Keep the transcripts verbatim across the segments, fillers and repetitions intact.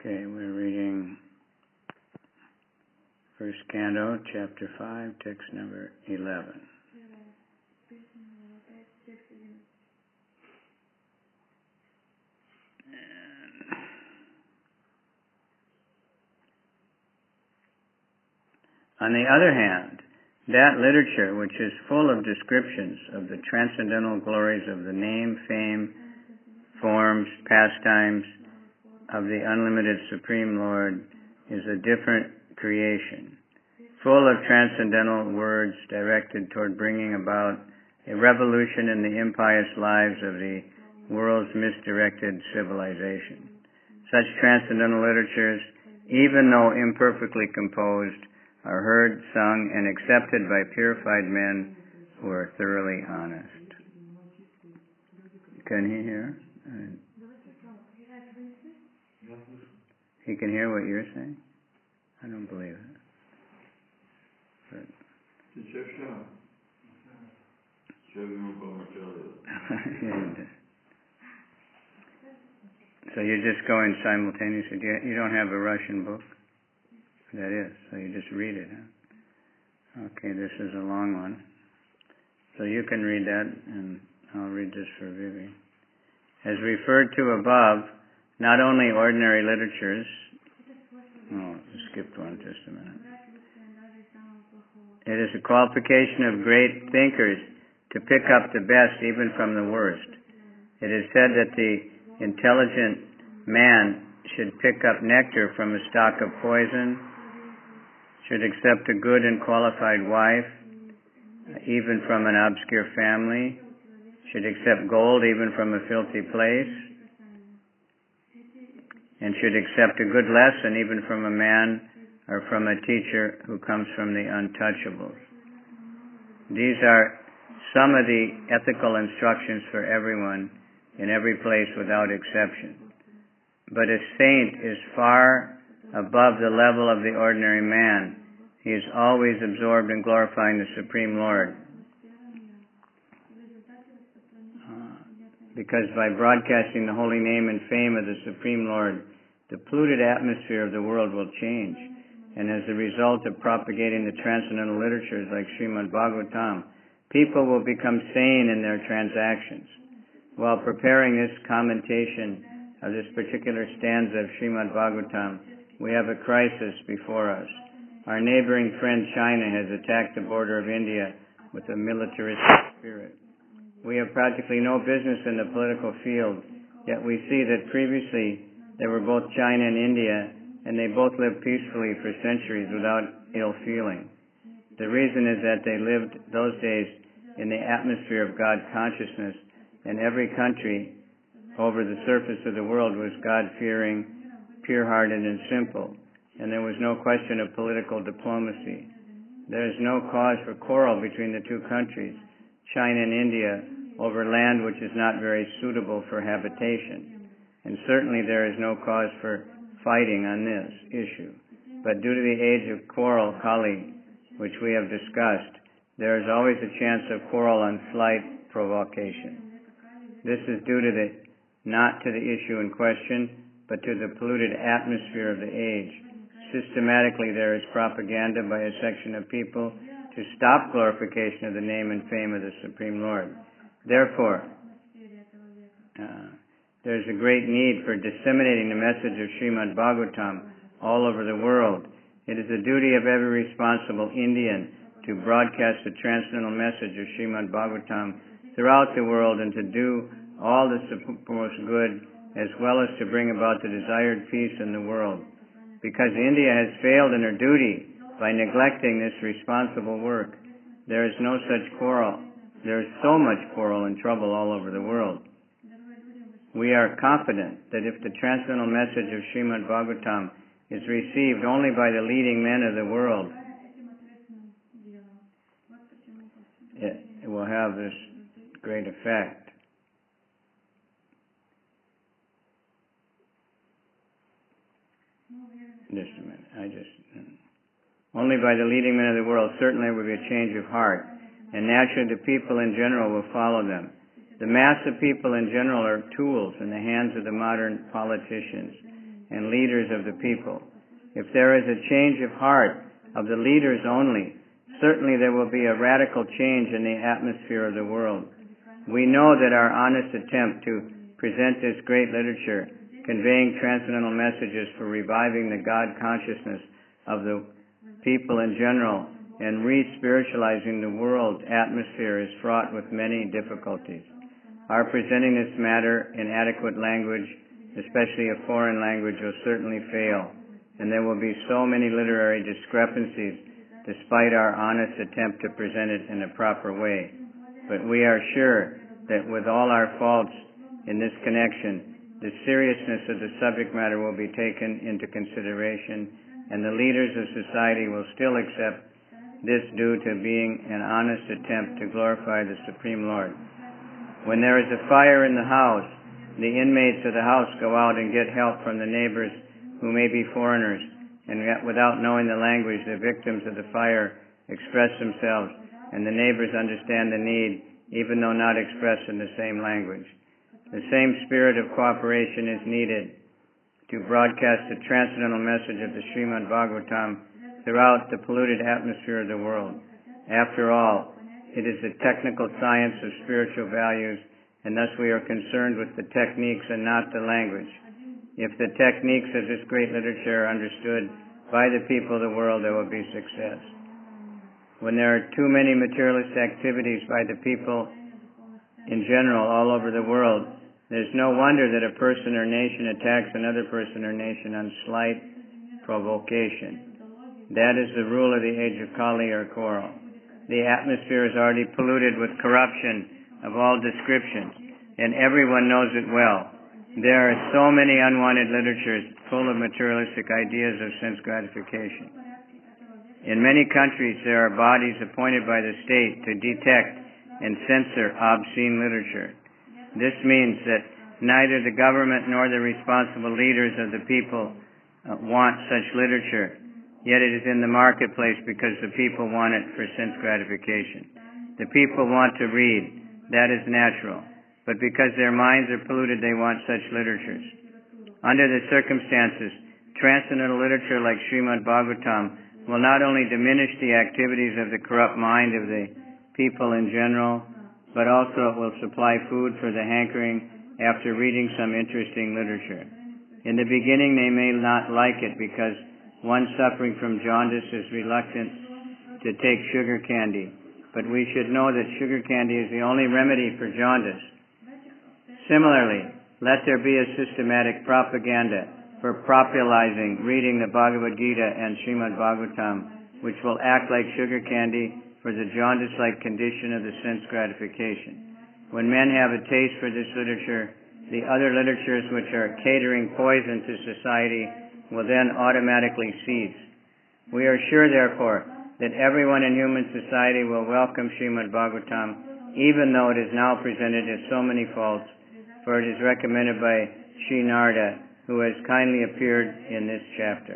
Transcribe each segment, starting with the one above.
Okay, we're reading First Canto, Chapter five, text number eleven. On the other hand, that literature which is full of descriptions of the transcendental glories of the name, fame, forms, pastimes of the unlimited Supreme Lord is a different creation, full of transcendental words directed toward bringing about a revolution in the impious lives of the world's misdirected civilization. Such transcendental literatures, even though imperfectly composed, are heard, sung, and accepted by purified men who are thoroughly honest. Can he hear? He can hear what you're saying? I don't believe it. But so you're just going simultaneously. You don't have a Russian book? That is, so you just read it, huh? Okay, this is a long one. So you can read that, and I'll read this for Vivi. As referred to above, not only ordinary literatures, oh, I skipped one, just a minute. It is a qualification of great thinkers to pick up the best even from the worst. It is said that the intelligent man should pick up nectar from a stock of poison, should accept a good and qualified wife, even from an obscure family, should accept gold even from a filthy place, and should accept a good lesson even from a man or from a teacher who comes from the untouchables. These are some of the ethical instructions for everyone in every place without exception. But a saint is far above the level of the ordinary man. He is always absorbed in glorifying the Supreme Lord. Uh, because by broadcasting the holy name and fame of the Supreme Lord, the polluted atmosphere of the world will change. And as a result of propagating the transcendental literatures like Srimad Bhagavatam, people will become sane in their transactions. While preparing this commentation of this particular stanza of Srimad Bhagavatam, we have a crisis before us. Our neighboring friend China has attacked the border of India with a militaristic spirit. We have practically no business in the political field, yet we see that previously there were both China and India, and they both lived peacefully for centuries without ill feeling. The reason is that they lived those days in the atmosphere of God consciousness, and every country over the surface of the world was God-fearing, pure-hearted, and simple, and there was no question of political diplomacy. There is no cause for quarrel between the two countries, China and India, over land which is not very suitable for habitation. And certainly there is no cause for fighting on this issue. But due to the age of quarrel, Kali, which we have discussed, there is always a chance of quarrel on slight provocation. This is due to the, not to the issue in question, but to the polluted atmosphere of the age. Systematically there is propaganda by a section of people to stop glorification of the name and fame of the Supreme Lord. Therefore, uh, there is a great need for disseminating the message of Srimad Bhagavatam all over the world. It is the duty of every responsible Indian to broadcast the transcendental message of Srimad Bhagavatam throughout the world and to do all the most good as well as to bring about the desired peace in the world. Because India has failed in her duty by neglecting this responsible work, there is no such quarrel. There is so much quarrel and trouble all over the world. We are confident that if the transcendental message of Srimad Bhagavatam is received only by the leading men of the world, it, it will have this great effect. Just a minute. I just only by the leading men of the world, certainly there will be a change of heart, and naturally the people in general will follow them. The mass of people in general are tools in the hands of the modern politicians, and leaders of the people. If there is a change of heart of the leaders only, certainly there will be a radical change in the atmosphere of the world. We know that our honest attempt to present this great literature, conveying transcendental messages for reviving the God consciousness of the people in general and re-spiritualizing the world atmosphere, is fraught with many difficulties. Our presenting this matter in adequate language, especially a foreign language, will certainly fail, and there will be so many literary discrepancies despite our honest attempt to present it in a proper way. But we are sure that with all our faults in this connection, the seriousness of the subject matter will be taken into consideration, and the leaders of society will still accept this due to being an honest attempt to glorify the Supreme Lord. When there is a fire in the house, the inmates of the house go out and get help from the neighbors who may be foreigners, and yet without knowing the language, the victims of the fire express themselves, and the neighbors understand the need, even though not expressed in the same language. The same spirit of cooperation is needed to broadcast the transcendental message of the Srimad Bhagavatam throughout the polluted atmosphere of the world. After all, it is the technical science of spiritual values, and thus we are concerned with the techniques and not the language. If the techniques of this great literature are understood by the people of the world, there will be success. When there are too many materialist activities by the people in general all over the world, there's no wonder that a person or nation attacks another person or nation on slight provocation. That is the rule of the age of Kali or quarrel. The atmosphere is already polluted with corruption of all descriptions, and everyone knows it well. There are so many unwanted literatures full of materialistic ideas of sense gratification. In many countries, there are bodies appointed by the state to detect and censor obscene literature. This means that neither the government nor the responsible leaders of the people uh, want such literature. Yet it is in the marketplace because the people want it for sense gratification. The people want to read. That is natural. But because their minds are polluted, they want such literatures. Under the circumstances, transcendental literature like Srimad Bhagavatam will not only diminish the activities of the corrupt mind of the people in general, but also it will supply food for the hankering after reading some interesting literature. In the beginning, they may not like it because one suffering from jaundice is reluctant to take sugar candy, but we should know that sugar candy is the only remedy for jaundice. Similarly, let there be a systematic propaganda for popularizing reading the Bhagavad Gita and Srimad Bhagavatam, which will act like sugar candy for the jaundice-like condition of the sense gratification. When men have a taste for this literature, the other literatures which are catering poison to society will then automatically cease. We are sure, therefore, that everyone in human society will welcome Srimad Bhagavatam, even though it is now presented as so many faults, for it is recommended by Sri Narada, who has kindly appeared in this chapter.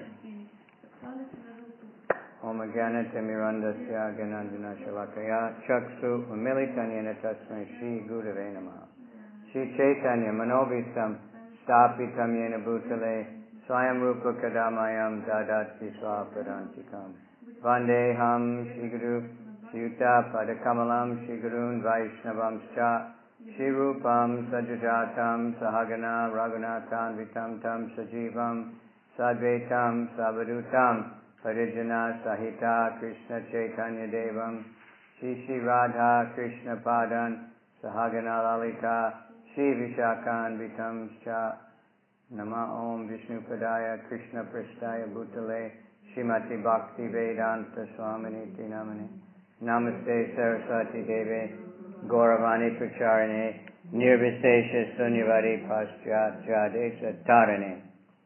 Om Jnana Timirandasya Gyananjana Shalakaya Chaksu Umilitanyana Tasmai Shri Gurave Namaha Shri Chaitanya Manobhistam Stapitam Yena Bhutale Swayam Rupa Kadamayam Dadat Viswa Pradantikam Vandeham Shri Guru Shri Yuta Padakamalam Shri Gurun Vaishnavam Cha Shri Rupam Sajajatam Sahagana Raghunatham Vitam Tam Sajivam Sadvaitam Savadutam Parijana Sahita Krishna Chaitanya Devam Shri Shri Radha Krishna Padan Sahagana Lalita Shri Vishakan Vitam Cha Nama Om Vishnu Padaya Krishna Prasthaya Bhutale Srimati Bhakti Vedanta Swaminiti Namane Namaste Saraswati Deve Gauravani Pracharane Nirvisesha Sunyavari Paschat Jadesa Tarane.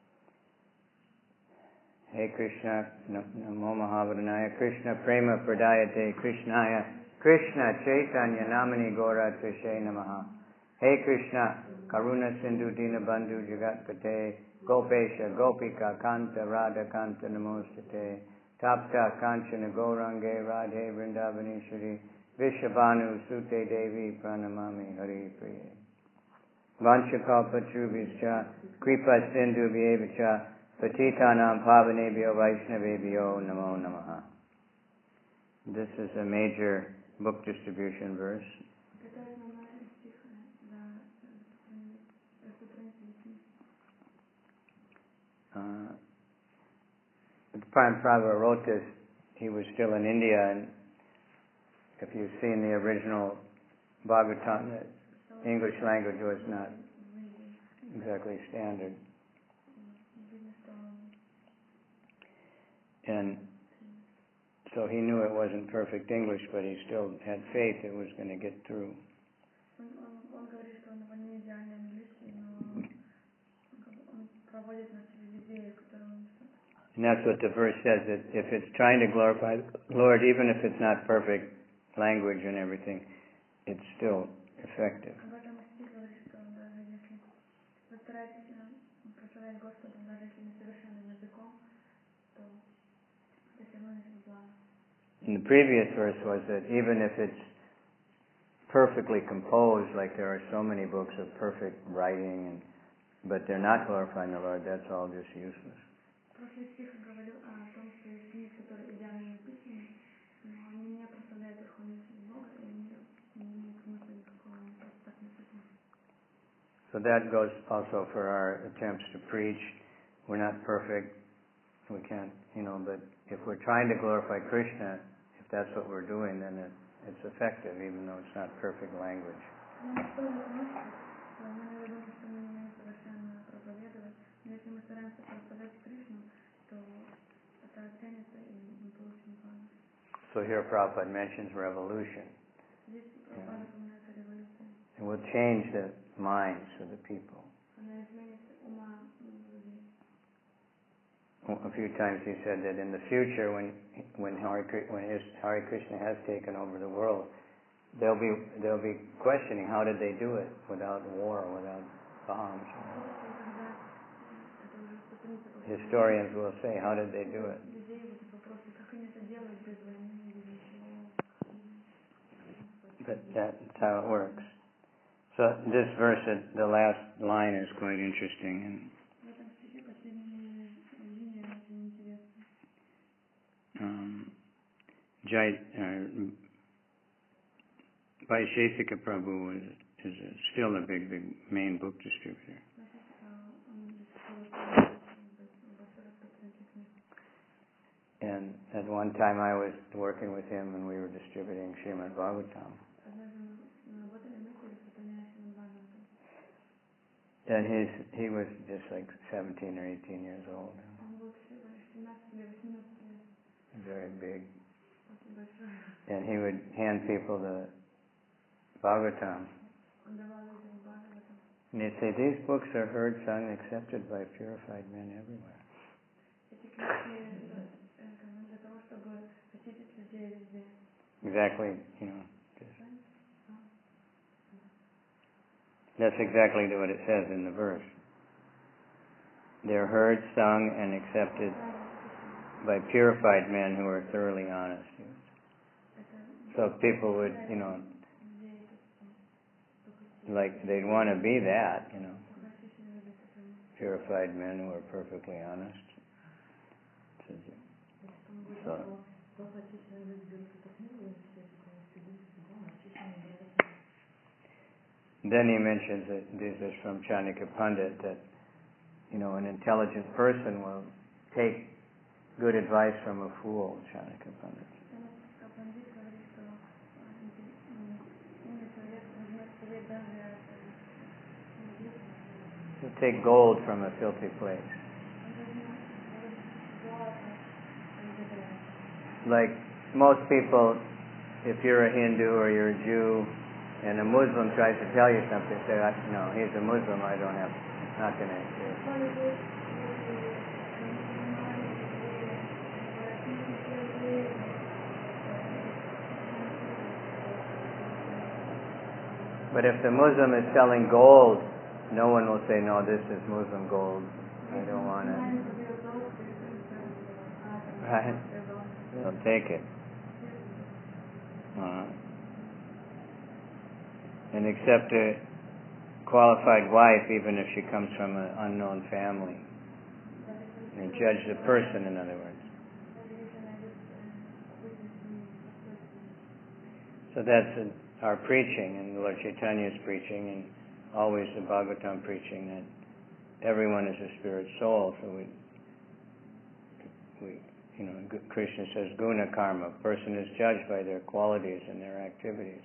Hey Krishna, Namo Mahavadhanaya, Krishna Prema Pradayate, Krishnaya, Krishna Chaitanya Namani Gaura Tashe Namaha. Hey Krishna, Karuna Sindhu Dina Bandhu Jagatpate, Gopesha Gopika Kanta Radha Kanta Namostate, Tapta Kanchana Gaurange Radhe Vrindavaneshwari, Vishabhanu Sute Devi Pranamami Hari Priye. Vanchakalpatarubhishcha Kripa Sindhubhyevacha Patitanam Pavanebhyo Vaishnavebhyo Namo Namaha. This is a major book distribution verse. Uh, Prabhupada wrote this, he was still in India, and if you've seen the original Bhagavatam, the English language was not exactly standard. And so he knew it wasn't perfect English, but he still had faith it was going to get through. And that's what the verse says, that if it's trying to glorify the Lord, even if it's not perfect language and everything, it's still effective. And the previous verse was that even if it's perfectly composed, like there are so many books of perfect writing, and but they're not glorifying the Lord, that's all just useless. So that goes also for our attempts to preach. We're not perfect. We can't, you know, but if we're trying to glorify Krishna, if that's what we're doing, then it, it's effective, even though it's not perfect language. So here Prabhupada mentions revolution. Yeah. It will change the minds of the people. A few times he said that in the future, when when Hare, when his Hare Krishna has taken over the world, they'll be they'll be questioning how did they do it without war, without bombs. Historians will say, how did they do it? But that's how it works. So this verse, the last line is quite interesting. And um, Jai, uh, Vaisheshika Prabhu is, is a, still a big, big main book distributor. And at one time I was working with him and we were distributing Srimad Bhagavatam. And he's, he was just like seventeen or eighteen years old. Very big. And he would hand people the Bhagavatam. And he'd say, these books are heard, sung, accepted by purified men everywhere. Exactly, you know. That's exactly what it says in the verse. They're heard, sung, and accepted by purified men who are thoroughly honest. So people would, you know, like they'd want to be that, you know, purified men who are perfectly honest. So, then he mentions that this is from Chanakya Pandit, that, you know, an intelligent person will take good advice from a fool, Chanakya Pandit. He'll take gold from a filthy place. Like most people, if you're a Hindu or you're a Jew, and a Muslim tries to tell you something, say, no, he's a Muslim, I don't have, not going to hear. But if the Muslim is selling gold, no one will say, no, this is Muslim gold, I don't want it. Right? They'll take it. Uh, and accept a qualified wife even if she comes from an unknown family. They judge the person, in other words. So that's uh, our preaching, and Lord Chaitanya's preaching, and always the Bhagavatam preaching, that everyone is a spirit soul. So we, we, you know, Krishna says, guna karma. A person is judged by their qualities and their activities.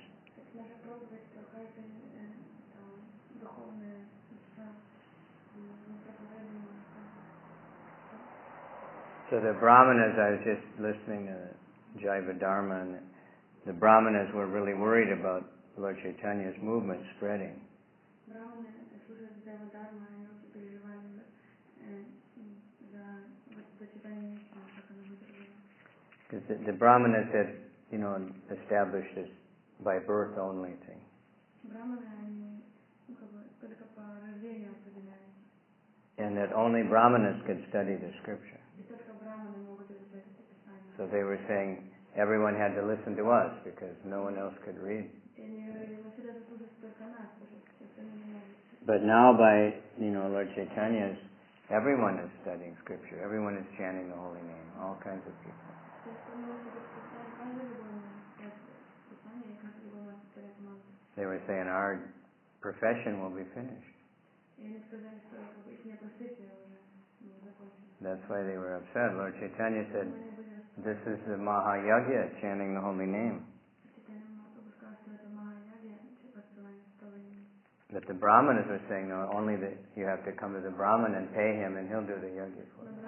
So the Brahmanas, I was just listening to Jaiva Dharma, and the Brahmanas were really worried about Lord Chaitanya's movement spreading. Because the, the Brahmanas had, you know, established this by birth only thing. And that only Brahmanas could study the scripture. So they were saying everyone had to listen to us because no one else could read. But now by, you know, Lord Chaitanya's, everyone is studying scripture. Everyone is chanting the holy name. All kinds of people. They were saying our profession will be finished. That's why they were upset. Lord Chaitanya said, this is the Mahayagya, chanting the holy name. But the Brahmanas were saying, no, only that you have to come to the Brahman and pay him and he'll do the yagya for you.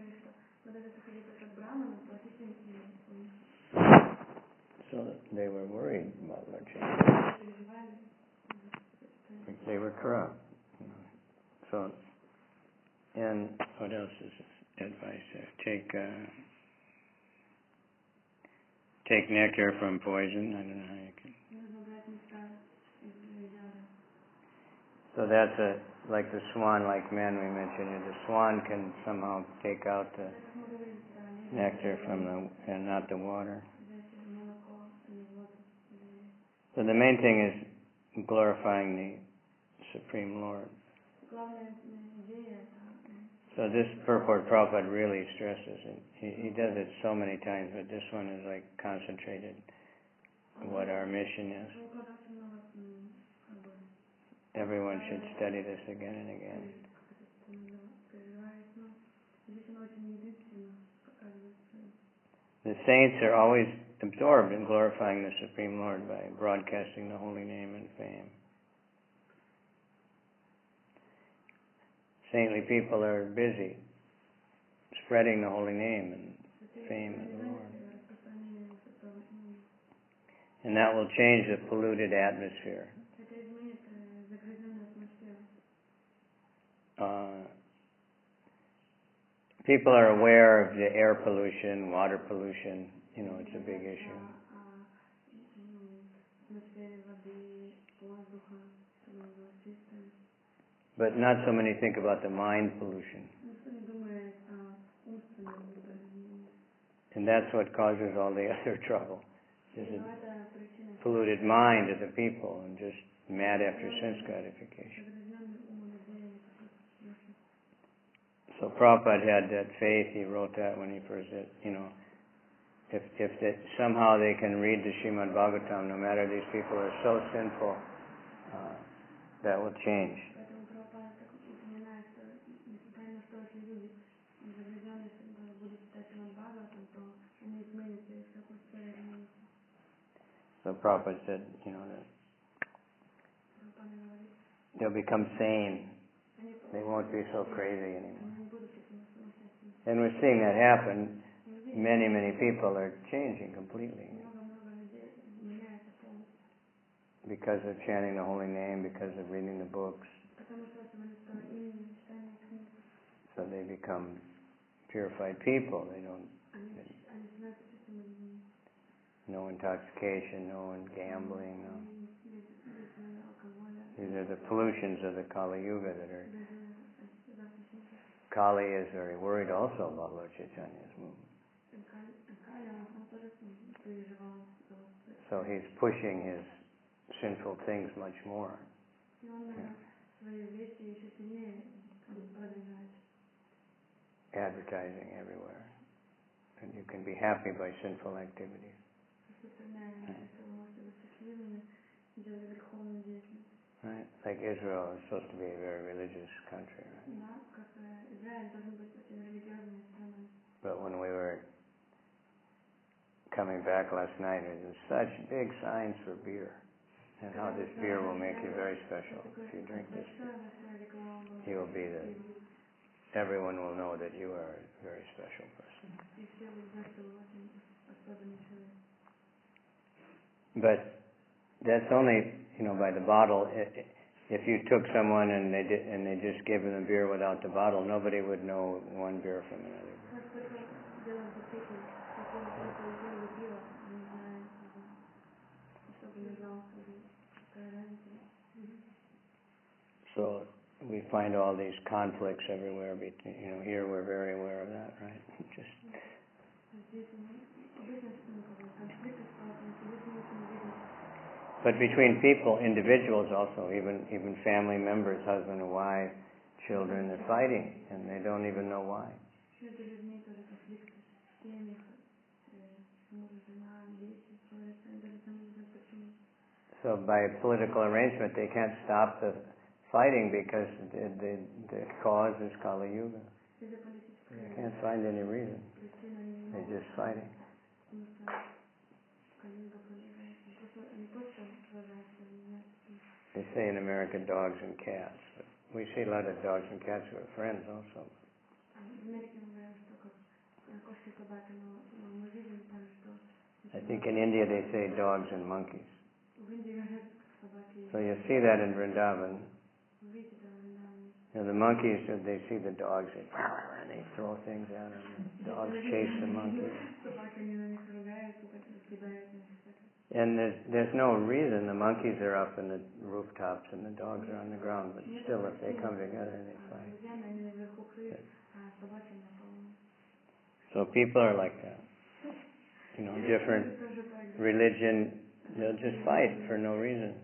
So they were worried about Lord Chaitanya. They were corrupt. You know. So, and what else is advice there? Take uh, take nectar from poison. I don't know how you can. So that's a like the swan, like men we mentioned. The swan can somehow take out the nectar from the and not the water. So the main thing is glorifying the Supreme Lord. So this purport Prabhupada really stresses it. He, he does it so many times, but this one is like concentrated what our mission is. Everyone should study this again and again. The saints are always absorbed in glorifying the Supreme Lord by broadcasting the holy name and fame. Saintly people are busy spreading the holy name and fame of the Lord. And that will change the polluted atmosphere. Uh, people are aware of the air pollution, water pollution. You know, it's a big issue. But not so many think about the mind pollution. And that's what causes all the other trouble. Is a polluted mind of the people and just mad after sense gratification. So Prabhupada had that faith. He wrote that when he first said, you know, if if that somehow they can read the Srimad Bhagavatam, no matter these people are so sinful, uh, that will change. So Prabhupada said, you know, that they'll become sane. They won't be so crazy anymore. And we're seeing that happen. Many, many people are changing completely because of chanting the holy name, because of reading the books. So they become purified people. They don't, they, no intoxication, no gambling. No. These are the pollutions of the Kali Yuga that are. Kali is very worried also about Lord Chaitanya's movement. So he's pushing his sinful things much more. Advertising everywhere. And you can be happy by sinful activities. Right? Like Israel is supposed to be a very religious country, right? But when we were coming back last night, there's such big signs for beer and how this beer will make you very special. If you drink this beer, you will be the, everyone will know that you are a very special person. But that's only, you know, by the bottle. If you took someone and they did, and they just gave them beer without the bottle, nobody would know one beer from another beer. So we find all these conflicts everywhere. Between, you know, here we're very aware of that, right? Just. But between people, individuals also, even even family members, husband and wife, children, they're fighting, and they don't even know why. So by political arrangement, they can't stop the fighting because the, the, the cause is Kali Yuga. They can't find any reason. They're just fighting. They say in America dogs and cats, but we see a lot of dogs and cats who are friends also. I think in India they say dogs and monkeys. So you see that in Vrindavan. You know, the monkeys, they see the dogs, they, and they throw things at them. The dogs chase the monkeys. And there's, there's no reason. The monkeys are up in the rooftops and the dogs are on the ground, but still if they come together, they fight. So people are like that. You know, different religion, they'll just fight for no reason.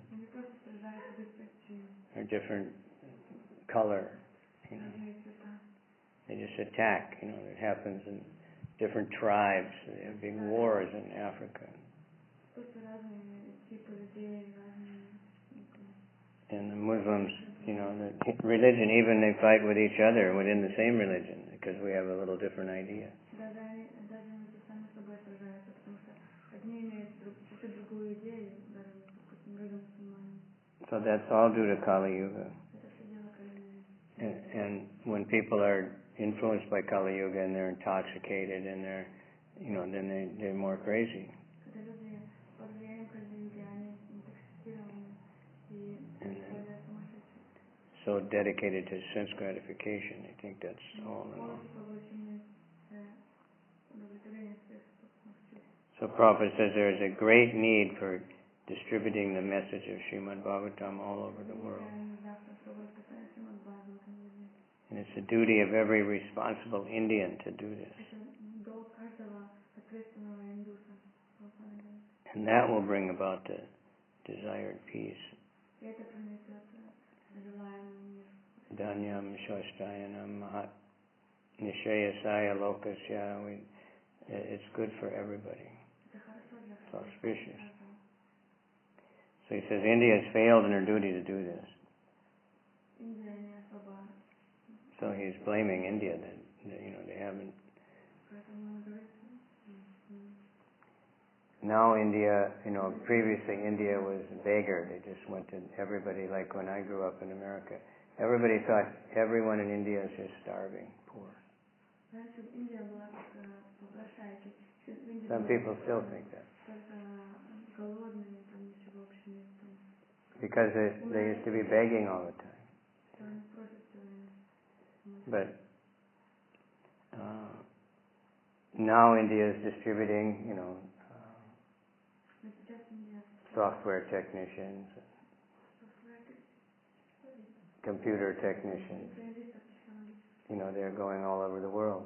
Or different color, you know. They just attack, you know. It happens in different tribes. They have big wars in Africa. And the Muslims, you know, the religion, even they fight with each other within the same religion because we have a little different idea. So that's all due to Kali Yuga. And, and when people are influenced by Kali Yuga and they're intoxicated and they're, you know, then they, they're more crazy. And so dedicated to sense gratification, I think that's all in all. So Prabhupada says there is a great need for distributing the message of Srimad Bhagavatam all over the world. And it's the duty of every responsible Indian to do this. And that will bring about the desired peace. Dhanyam Shvastayanam Mahat Nishayasaya Lokasya. It's good for everybody. It's auspicious. So he says India has failed in her duty to do this. So he's blaming India that, that you know they haven't. Now India, you know, previously India was a beggar. They just went to everybody. Like when I grew up in America, everybody thought everyone in India is just starving, poor. Some people still think that. Because they, they used to be begging all the time. But uh, now India is distributing, you know, uh, software technicians, computer technicians. You know, they're going all over the world.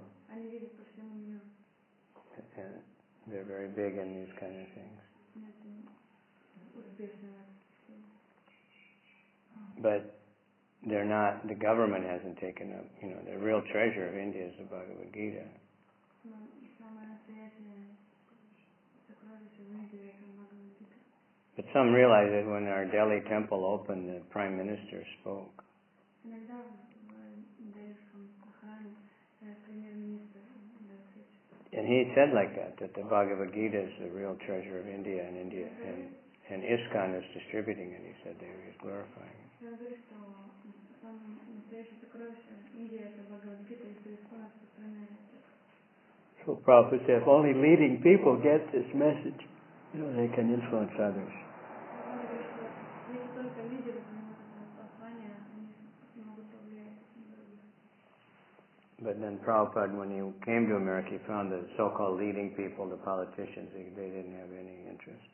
And they're very big in these kind of things. But they're not, the government hasn't taken up, you know, the real treasure of India is the Bhagavad Gita. But some realize that when our Delhi temple opened, the Prime Minister spoke. And he said like that, that the Bhagavad Gita is the real treasure of India, and India, and, and ISKCON is distributing it. He said they were glorifying it. So Prabhupada said, if only leading people get this message, you know, they can influence others. But then Prabhupada, when he came to America, he found the so-called leading people, the politicians, they, they didn't have any interest.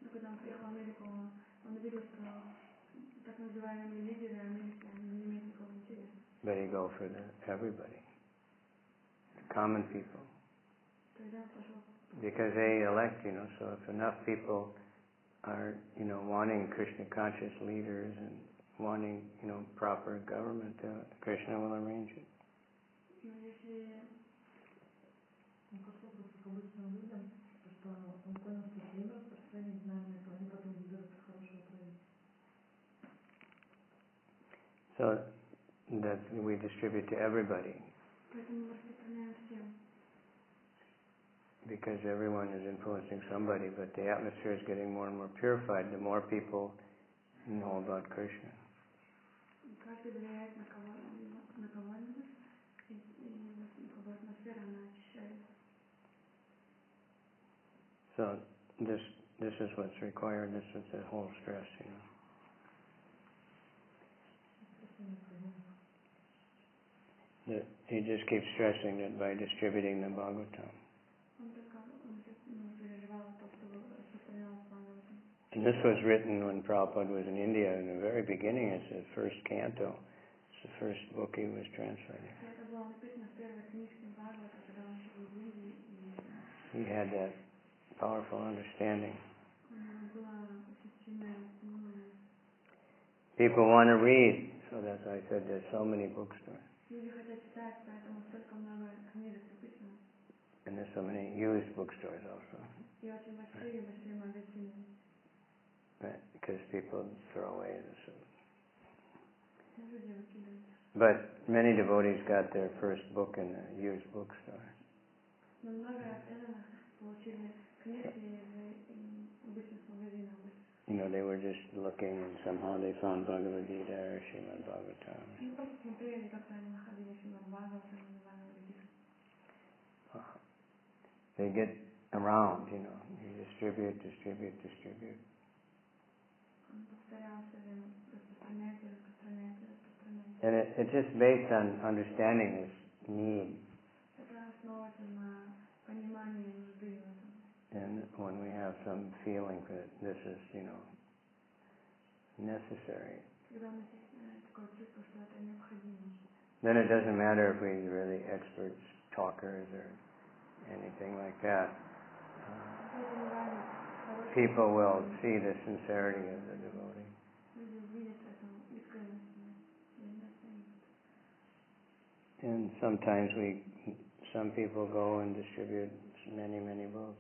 But he go for the, everybody, the common people. Because they elect, you know, so if enough people are, you know, wanting Krishna conscious leaders and wanting, you know, proper government, uh, Krishna will arrange it. So that we distribute to everybody. Because everyone is influencing somebody, but the atmosphere is getting more and more purified the more people know about Krishna. So this this is what's required. This is the whole stress, you know. That he just keeps stressing that by distributing the Bhagavatam. And this was written when Prabhupada was in India in the very beginning. It's the first canto. It's the first book he was translating. He had that powerful understanding. People want to read, so that's why I said there's so many bookstores. And there's so many used bookstores also. Right, because people throw away this. But many devotees got their first book in a used bookstore. You know, they were just looking and somehow they found Bhagavad Gita or Srimad Bhagavatam. They get around, you know, you distribute, distribute, distribute. And it, it's just based on understanding this need. And when we have some feeling that this is, you know, necessary, then it doesn't matter if we're really experts, talkers, or anything like that. Uh, people will see the sincerity of the devotee. And sometimes we, some people go and distribute many, many books.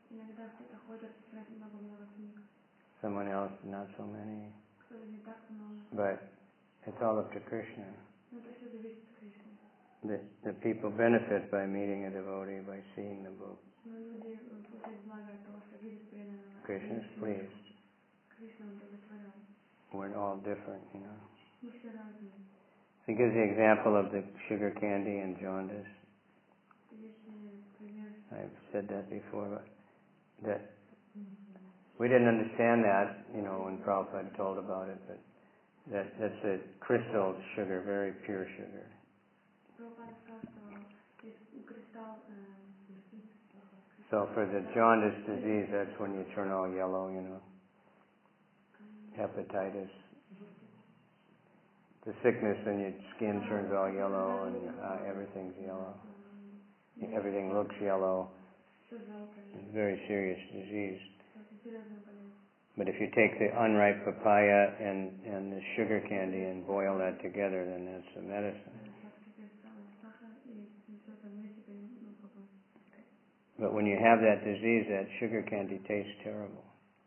Someone else, not so many. But it's all up to Krishna. The, the people benefit by meeting a devotee, by seeing the book. Krishna is pleased. We're all different, you know. He gives the example of the sugar candy and jaundice. I've said that before, but that we didn't understand that, you know, when Prabhupada told about it, but that that's a crystal sugar, very pure sugar. So for the jaundice disease, that's when you turn all yellow, you know. Hepatitis. The sickness and your skin turns all yellow and uh, everything's yellow. Everything looks yellow. It's a very serious disease. But if you take the unripe papaya and, and the sugar candy and boil that together, then that's a medicine. But when you have that disease, that sugar candy tastes terrible.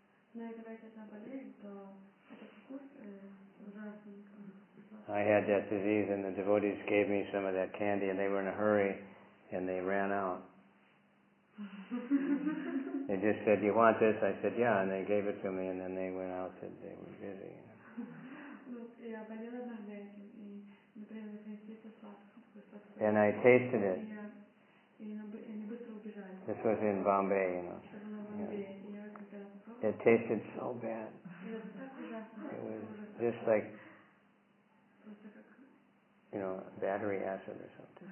I had that disease, and the devotees gave me some of that candy, and they were in a hurry, and they ran out. They just said, "You want this?" I said, "Yeah," and they gave it to me, and then they went out. Said they were busy. And I tasted it. This was in Bombay, you know. Yeah. It tasted so bad. It was just like, you know, battery acid or something.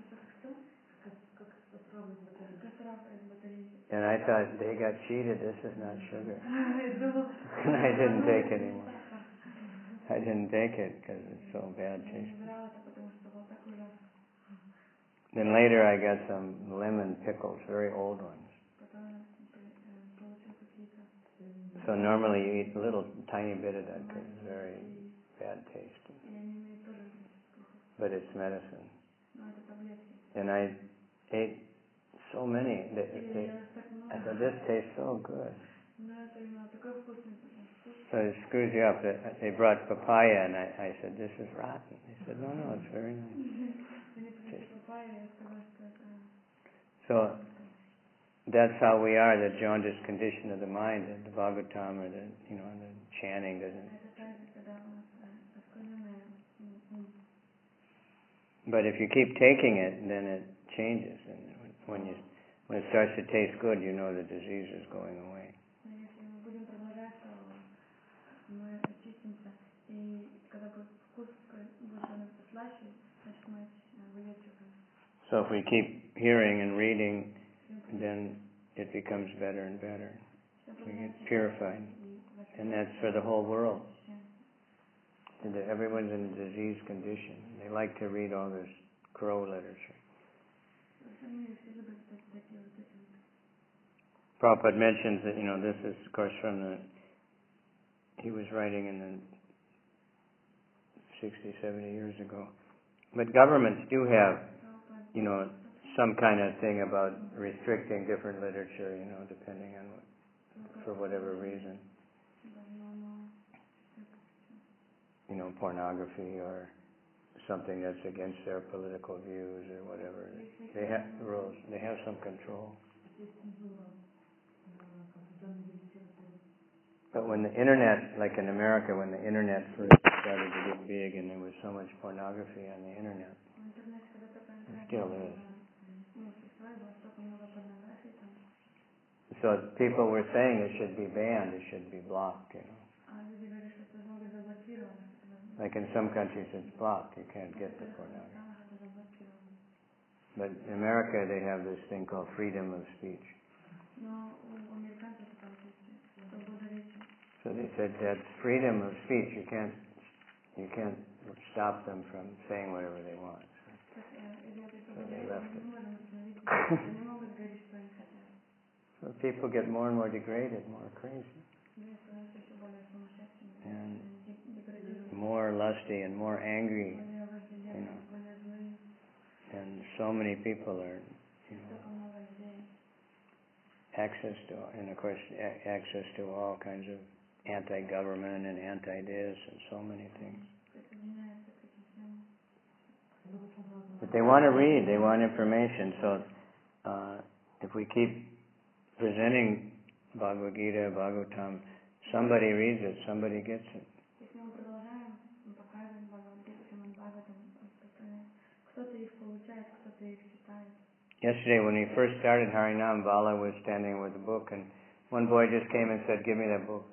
And I thought, they got cheated. This is not sugar. And I didn't take it anymore. I didn't take it because it's so bad tasting. Then later I got some lemon pickles, very old ones. So normally you eat a little tiny bit of that because it's very bad tasting. But it's medicine. And I ate so many. They, they, I thought, this tastes so good. So it screws you up. They brought papaya, and I, I said, "This is rotten." They said, "No, no, it's very nice." So that's how we are, the jaundiced condition of the mind, the Bhagavatam or the, you know, the chanting doesn't. But if you keep taking it, then it changes. And when you when it starts to taste good, you know the disease is going away. So if we keep hearing and reading, then it becomes better and better. We get purified. And that's for the whole world. Everyone's in a disease condition. They like to read all this crow literature. Prabhupada mentions that, you know, this is, of course, from the, he was writing in the sixty, seventy years ago. But governments do have, you know, some kind of thing about restricting different literature, you know, depending on what, for whatever reason. You know, pornography or something that's against their political views or whatever. They have rules. They have some control. But when the internet, like in America, when the internet first started to get big and there was so much pornography on the internet, it still is. So people were saying it should be banned, it should be blocked, you know. Like in some countries it's blocked, you can't get the pornography. But in America they have this thing called freedom of speech. So they said that's freedom of speech. You can't you can't stop them from saying whatever they want. So, so they left it. So people get more and more degraded, more crazy. And more lusty and more angry, you know. And so many people are, you know, access to, and of course, a- access to all kinds of anti-government and anti-this and so many things. But they want to read, they want information, so uh, if we keep presenting Bhagavad Gita, Bhagavatam, somebody reads it, somebody gets it. Yesterday when we first started Harinam, Bala was standing with a book, and one boy just came and said, "Give me that book."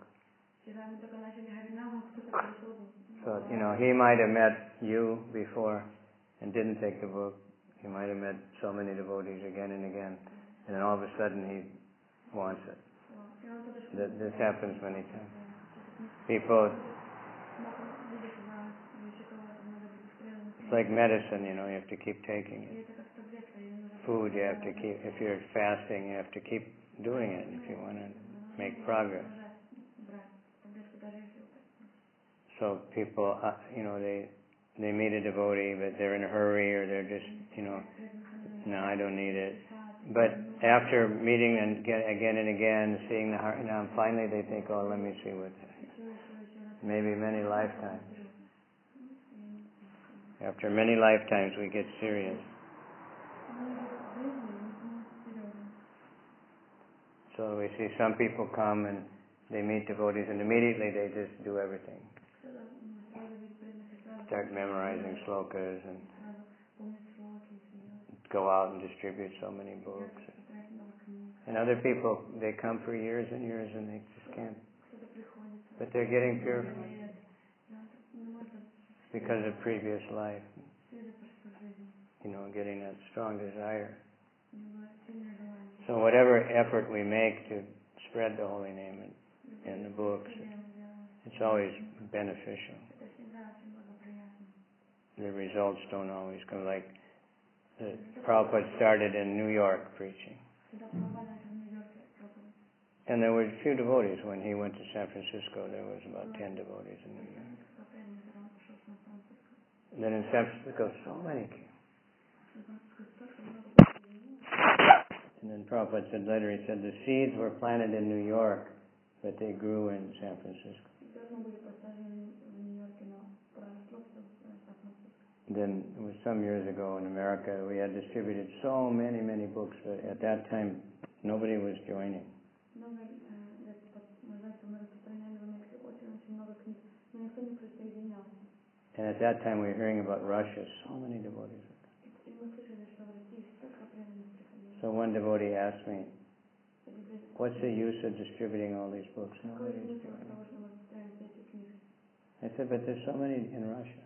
So, you know, he might have met you before and didn't take the book. He might have met so many devotees again and again, and then all of a sudden he wants it. This happens many times. People, it's like medicine, you know, you have to keep taking it. Food, you have to keep, if you're fasting, you have to keep doing it if you want to make progress. So people, uh, you know, they they meet a devotee, but they're in a hurry, or they're just, you know, no, I don't need it. But after meeting and get, again and again, seeing the Harinam, finally they think, oh, let me see what, maybe many lifetimes. After many lifetimes, we get serious. So we see some people come and they meet devotees, and immediately they just do everything. Start memorizing slokas and go out and distribute so many books. And other people, they come for years and years and they just can't. But they're getting purified because of previous life. You know, getting that strong desire. So whatever effort we make to spread the holy name in, in the books, it's always beneficial. The results don't always come. Like the Prabhupada started in New York preaching, and there were few devotees. When he went to San Francisco, there was about ten devotees in New York. And then in San Francisco, so many came. And then Prabhupada said later, he said the seeds were planted in New York, but they grew in San Francisco. Then it was some years ago in America, we had distributed so many, many books, but at that time nobody was joining. And at that time we were hearing about Russia, so many devotees. So one devotee asked me, what's the use of distributing all these books? Nobody's joining. I said, but there's so many in Russia.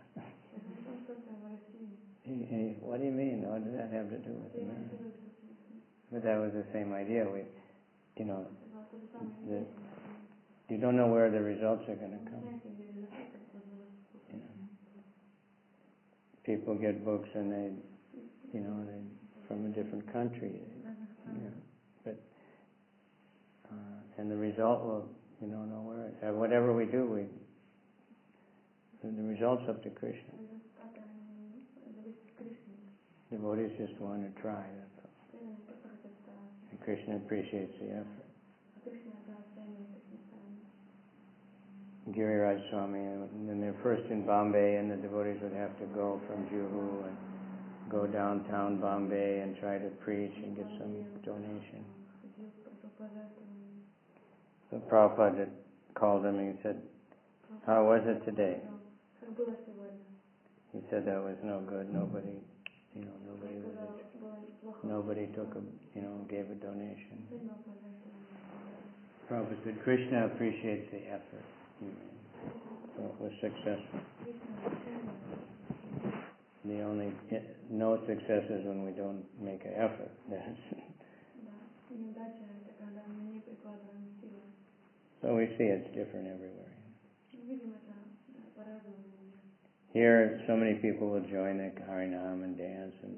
He, he, what do you mean? What does that have to do with America? But that was the same idea. We, you know, the, you don't know where the results are going to come. You know, people get books and they, you know, they from a different country. You know, but uh, and the result will, you don't know where. It, uh, whatever we do, we the result's up to Krishna. Devotees just want to try, that's all. And Krishna appreciates the effort. Giriraj Swami, when they're first in Bombay, and the devotees would have to go from Juhu and go downtown Bombay and try to preach and get some donation. So Prabhupada called him and he said, how was it today? He said that was no good. Nobody, you know, nobody was, nobody took a, you know, gave a donation. Prabhupada said, Krishna appreciates the effort. So it was successful. The only no success is when we don't make an effort. So we see it's different everywhere. Here, so many people will join the Harinam and dance, and,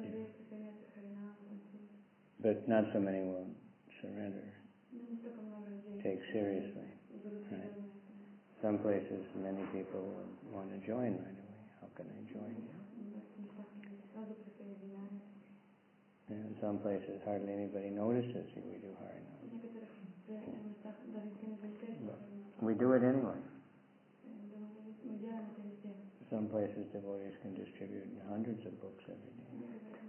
but not so many will surrender, take seriously. Right? Some places, many people will want to join right away. How can I join you? And in some places, hardly anybody notices if we do Harinam. But we do it anyway. Some places devotees can distribute hundreds of books every day.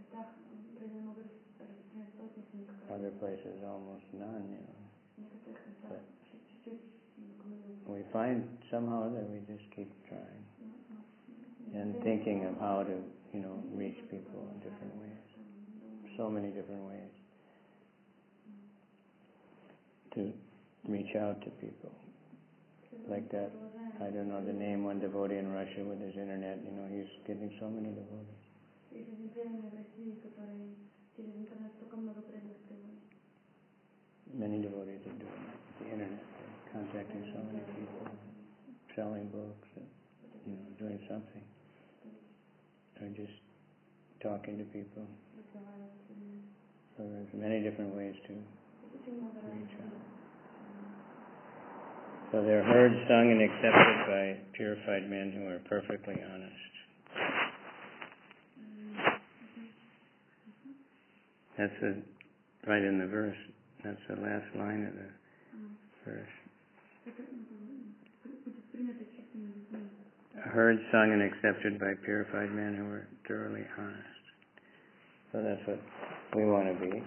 Other places almost none, you know. But we find somehow that we just keep trying and thinking of how to, you know, reach people in different ways. So many different ways to reach out to people. Like that, I don't know the name, one devotee in Russia with his internet, you know, he's getting so many devotees. Many devotees are doing that with the internet, they're contacting so many people, selling books, you know, doing something. Or just talking to people. So there's many different ways to reach out. So they're heard, sung, and accepted by purified men who are perfectly honest. That's a, right in the verse. That's the last line of the verse. Heard, sung, and accepted by purified men who are thoroughly honest. So that's what we want to be.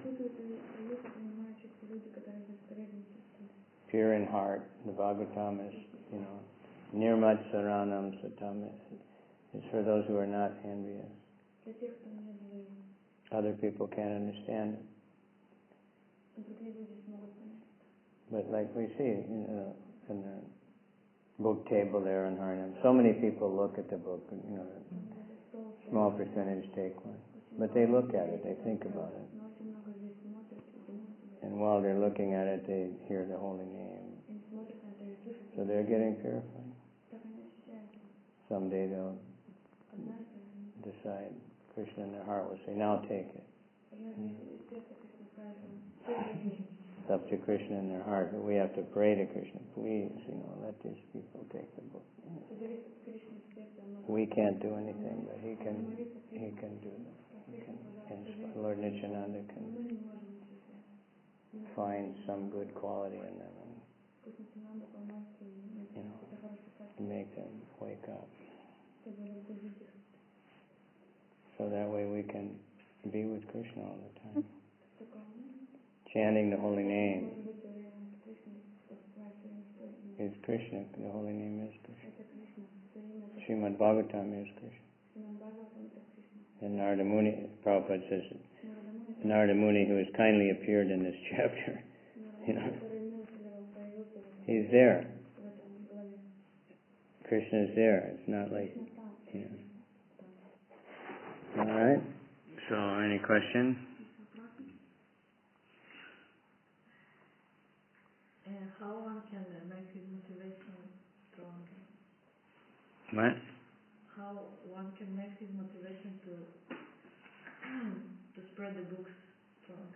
Pure in heart. The Bhagavatam is, you know, nirmat saranam satam. It's for those who are not envious. Other people can't understand it. But like we see, you know, in the book table there in Harnam, so many people look at the book, you know, a small percentage take one. But they look at it, they think about it. And while they're looking at it, they hear the holy name. So they're getting purified. Someday they'll decide, Krishna in their heart will say, now take it. It's up to Krishna in their heart, but we have to pray to Krishna, please, you know, let these people take the book. We can't do anything, but he can, he can do it. He can, and Lord Nityananda can find some good quality in them and, you know, make them wake up. So that way we can be with Krishna all the time. Chanting the holy name is Krishna. The holy name is Krishna. Srimad Bhagavatam is Krishna. And Narada Muni, Prabhupada says, Narada Muni, who has kindly appeared in this chapter, you know, he's there. Krishna is there. It's not like, you know. All right. So, any question? And how one can make his motivation stronger? What? How one can make his motivation to to spread the books stronger?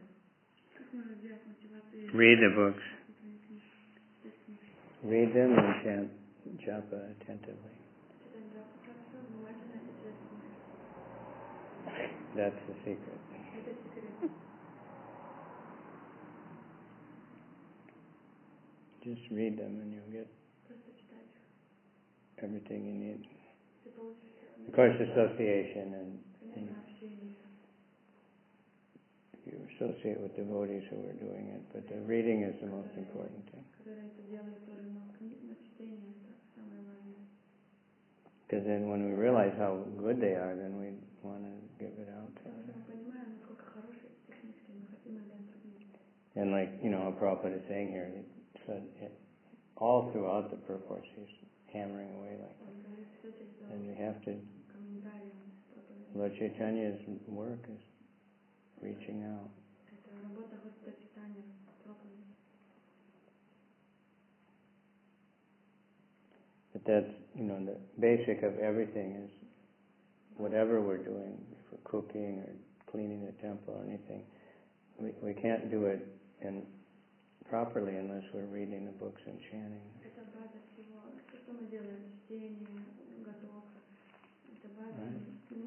Read the books. Read them and chant japa attentively. That's the secret. Just read them and you'll get everything you need. Of course, association and, and you associate with devotees who are doing it, but the reading is the most important thing. Because then when we realize how good they are, then we want to give it out to others. And like, you know, Prabhupada is saying here, he said it, all throughout the purport, he's hammering away like that. And we have to, Lord Chaitanya's work is reaching out. But that's, you know, the basic of everything is whatever we're doing, if we're cooking or cleaning the temple or anything, we, we can't do it in, properly unless we're reading the books and chanting. Right.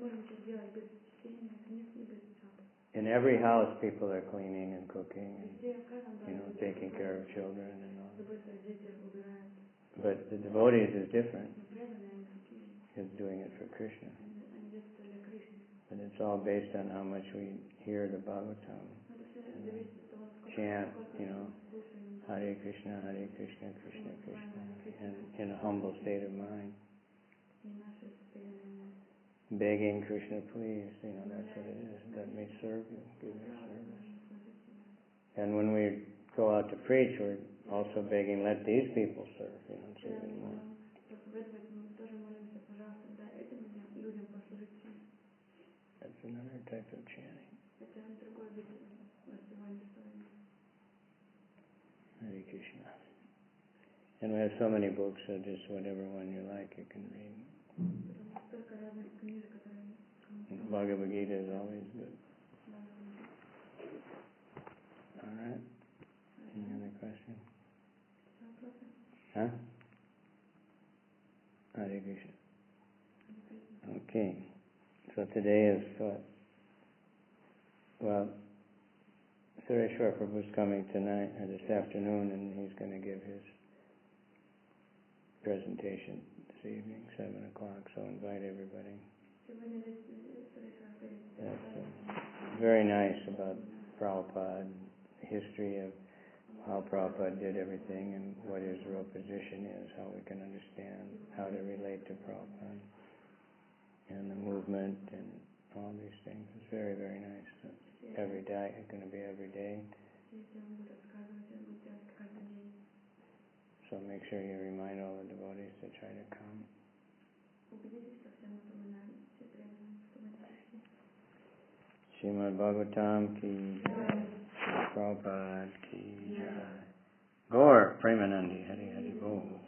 In every house, people are cleaning and cooking and, you know, taking care of children and all. But the devotees is different. He's doing it for Krishna. But it's all based on how much we hear the Bhagavatam and chant, you know, Hare Krishna, Hare Krishna, Krishna Krishna, and in a humble state of mind. Begging Krishna, please, you know, that's what it is. Let me serve you, give me service. And when we go out to preach, we're also begging, let these people serve, you know, it's even more. That's another type of chanting. Hare Krishna. And we have so many books, so just whatever one you like, you can read. Bhagavad Gita is always good. All right. Any other question? Huh? today is what? Well, Sureshwar Prabhu's coming tonight, or this afternoon, and he's going to give his presentation this evening, seven o'clock, so invite everybody. That's uh, very nice about Prabhupada, the history of how Prabhupada did everything and what his real position is, how we can understand how to relate to Prabhupada and the movement and all these things. It's very, very nice. Every day, it's going to be every day. So make sure you remind all the devotees to try to come. Srimad Bhagavatam ki jai, Prabhupada ki jai. Gaur Premanandi, Hari Hari Bol.